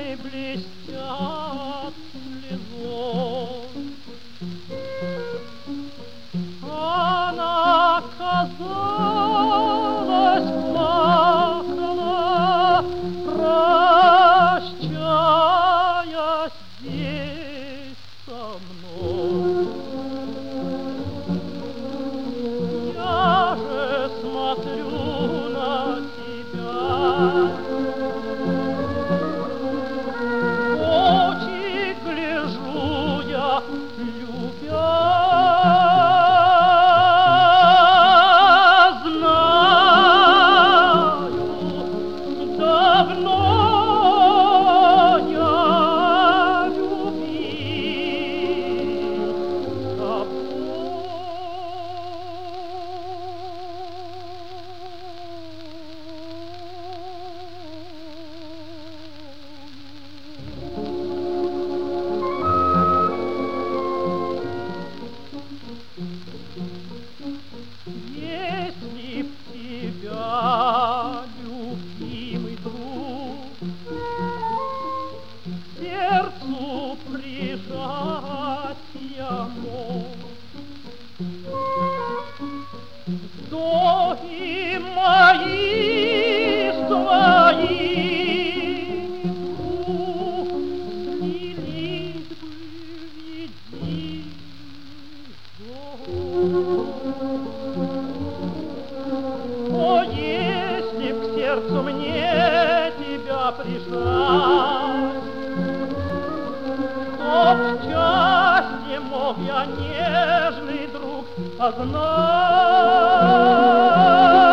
глазами блестят слезой. Она, казалось, плакала, прощаясь здесь со мной. Я же смотрю на тебя, в очи гляжу я, любя. Давно я любил тобой. Если б тебя, любимый друг, к сердцу прижать я мог, то и мои с твоими рук слились бы в единый зов. О, если б к сердцу мне тебя прижать, то в счастье мог я, нежный друг, познать.